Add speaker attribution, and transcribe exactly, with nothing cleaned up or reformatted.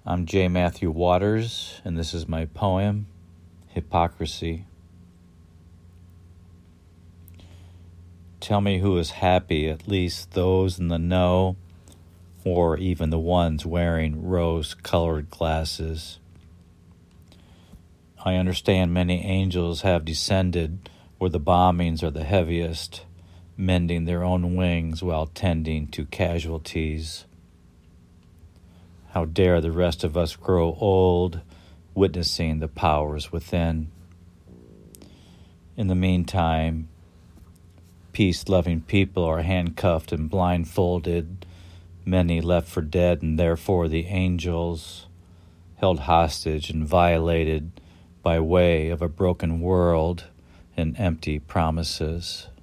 Speaker 1: I'm J. Matthew Waters, and this is my poem, Hypocrisy. Tell me who is happy, at least those in the know, or even the ones wearing rose-colored glasses. I understand many angels have descended where the bombings are the heaviest, mending their own wings while tending to casualties. How dare the rest of us grow old, witnessing the powers within. In the meantime, peace-loving people are handcuffed and blindfolded, many left for dead, and therefore the angels held hostage and violated by way of a broken world and empty promises.